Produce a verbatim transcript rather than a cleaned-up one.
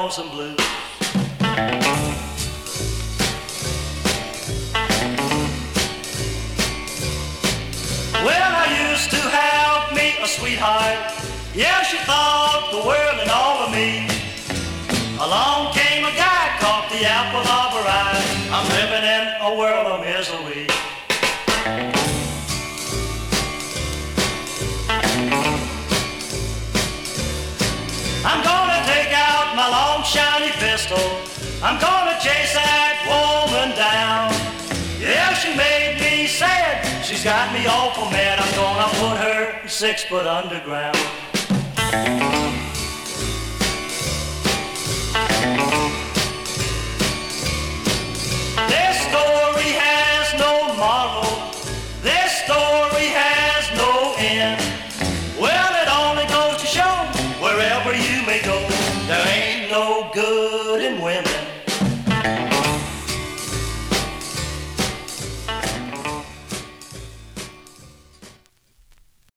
lonesome blues. Well, I used to have me a sweetheart. Yeah, she thought the world and all of me. Along came a guy, caught the apple of her eye. I'm living in a world of misery. I'm gonna take out my long shiny pistol. I'm gonna chase that woman down. Yeah, she made me sad. She's got me awful mad. I'm gonna put her six foot underground. This story has no moral. This story has no end.